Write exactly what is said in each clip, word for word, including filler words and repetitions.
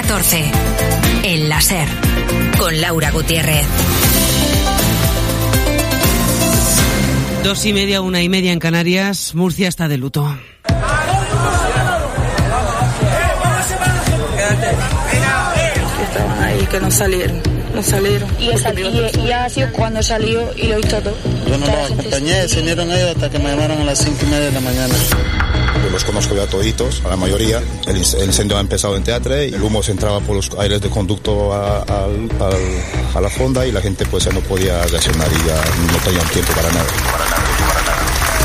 catorce. El láser. Con Laura Gutiérrez. Dos y media, una y media en Canarias. Murcia está de luto. Estaban ahí, que no salieron, no salieron. Y, esa, y, y ha sido cuando salió y lo hizo todo. Yo no los acompañé, se unieron ellos hasta que me llamaron a las cinco y media de la mañana. Yo los conozco ya toditos, a la mayoría. El, el incendio ha empezado en Teatre, el humo se entraba por los aires de conducto a, a, a, a la fonda y la gente pues ya no podía reaccionar y ya no tenían tiempo para nada. Para nada, para nada.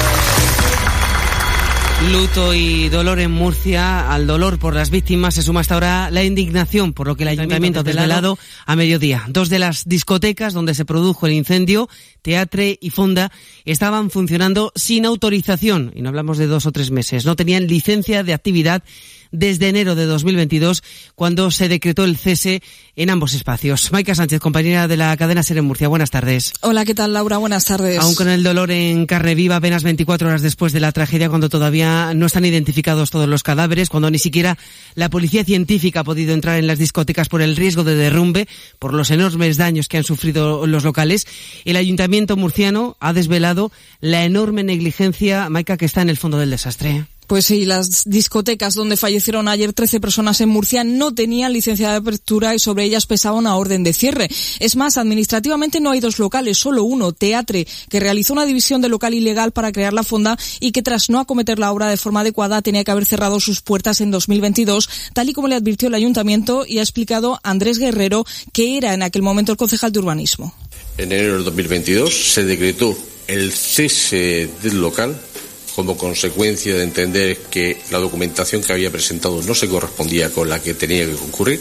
Luto y dolor en Murcia. Al dolor por las víctimas se suma hasta ahora la indignación por lo que el ayuntamiento ha desvelado a mediodía. Dos de las discotecas donde se produjo el incendio, Teatre y Fonda, estaban funcionando sin autorización, y no hablamos de dos o tres meses. No tenían licencia de actividad desde enero de dos mil veintidós, cuando se decretó el cese en ambos espacios. Maika Sánchez, compañera de la cadena SER en Murcia. Buenas tardes. Hola, ¿qué tal, Laura? Buenas tardes. Aún con el dolor en carne viva, apenas veinticuatro horas después de la tragedia, cuando todavía no están identificados todos los cadáveres, cuando ni siquiera la policía científica ha podido entrar en las discotecas por el riesgo de derrumbe, por los enormes daños que han sufrido los locales, el ayuntamiento murciano ha desvelado la enorme negligencia, Maika, que está en el fondo del desastre. Pues sí, las discotecas donde fallecieron ayer trece personas en Murcia no tenían licencia de apertura y sobre ellas pesaba una orden de cierre. Es más, administrativamente no hay dos locales, solo uno, Teatre, que realizó una división de local ilegal para crear la fonda y que tras no acometer la obra de forma adecuada tenía que haber cerrado sus puertas en dos mil veintidós, tal y como le advirtió el ayuntamiento y ha explicado Andrés Guerrero, que era en aquel momento el concejal de urbanismo. En enero de dos mil veintidós se decretó el cese del local como consecuencia de entender que la documentación que había presentado no se correspondía con la que tenía que concurrir,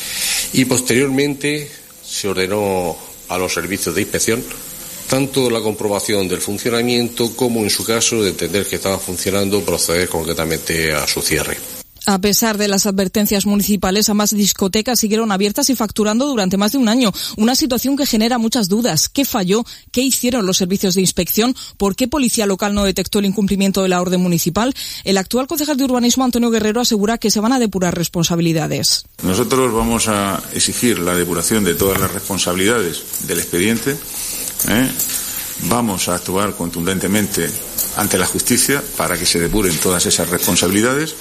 y posteriormente se ordenó a los servicios de inspección tanto la comprobación del funcionamiento como, en su caso, de entender que estaba funcionando, proceder concretamente a su cierre. A pesar de las advertencias municipales, ambas discotecas siguieron abiertas y facturando durante más de un año. Una situación que genera muchas dudas. ¿Qué falló? ¿Qué hicieron los servicios de inspección? ¿Por qué policía local no detectó el incumplimiento de la orden municipal? El actual concejal de urbanismo, Antonio Guerrero, asegura que se van a depurar responsabilidades. Nosotros vamos a exigir la depuración de todas las responsabilidades del expediente. ¿eh? Vamos a actuar contundentemente ante la justicia para que se depuren todas esas responsabilidades.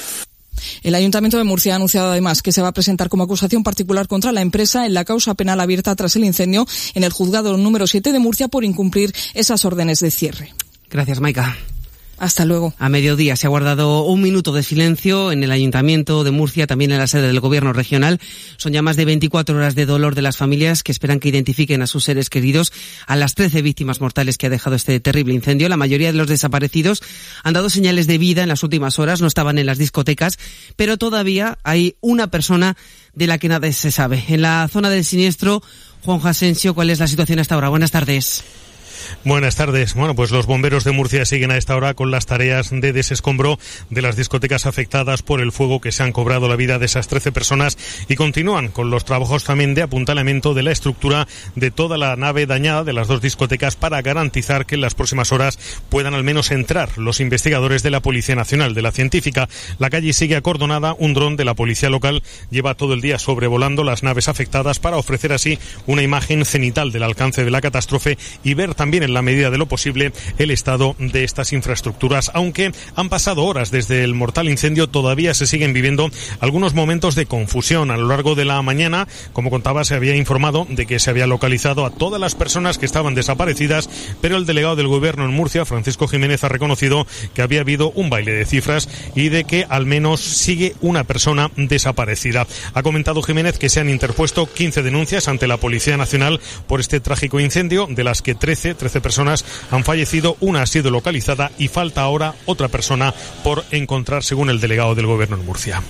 El Ayuntamiento de Murcia ha anunciado además que se va a presentar como acusación particular contra la empresa en la causa penal abierta tras el incendio en el juzgado número siete de Murcia por incumplir esas órdenes de cierre. Gracias, Maika. Hasta luego. A mediodía se ha guardado un minuto de silencio en el Ayuntamiento de Murcia, también en la sede del Gobierno regional. Son ya más de veinticuatro horas de dolor de las familias que esperan que identifiquen a sus seres queridos, a las trece víctimas mortales que ha dejado este terrible incendio. La mayoría de los desaparecidos han dado señales de vida en las últimas horas, no estaban en las discotecas, pero todavía hay una persona de la que nada se sabe. En la zona del siniestro, Juanjo Asensio, ¿cuál es la situación hasta ahora? Buenas tardes. Buenas tardes. Bueno, pues los bomberos de Murcia siguen a esta hora con las tareas de desescombro de las discotecas afectadas por el fuego que se han cobrado la vida de esas trece personas y continúan con los trabajos también de apuntalamiento de la estructura de toda la nave dañada de las dos discotecas para garantizar que en las próximas horas puedan al menos entrar los investigadores de la Policía Nacional, de la Científica. La calle sigue acordonada, un dron de la Policía Local lleva todo el día sobrevolando las naves afectadas para ofrecer así una imagen cenital del alcance de la catástrofe y ver también en la medida de lo posible el estado de estas infraestructuras. Aunque han pasado horas desde el mortal incendio, todavía se siguen viviendo algunos momentos de confusión. A lo largo de la mañana, como contaba, se había informado de que se había localizado a todas las personas que estaban desaparecidas, pero el delegado del Gobierno en Murcia, Francisco Jiménez, ha reconocido que había habido un baile de cifras y de que al menos sigue una persona desaparecida. Ha comentado Jiménez que se han interpuesto quince denuncias ante la Policía Nacional por este trágico incendio, de las que trece personas han fallecido, una ha sido localizada y falta ahora otra persona por encontrar, según el delegado del Gobierno en Murcia.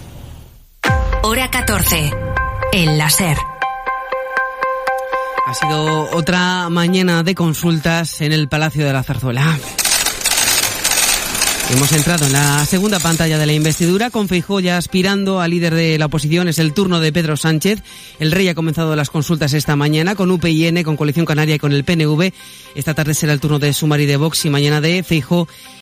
Hora catorce. El láser. Ha sido otra mañana de consultas en el Palacio de la Zarzuela. Hemos entrado en la segunda pantalla de la investidura, con Feijóo ya aspirando a líder de la oposición. Es el turno de Pedro Sánchez. El Rey ha comenzado las consultas esta mañana con U P y N, con Coalición Canaria y con el P N V. Esta tarde será el turno de Sumar y de Vox y mañana de Feijóo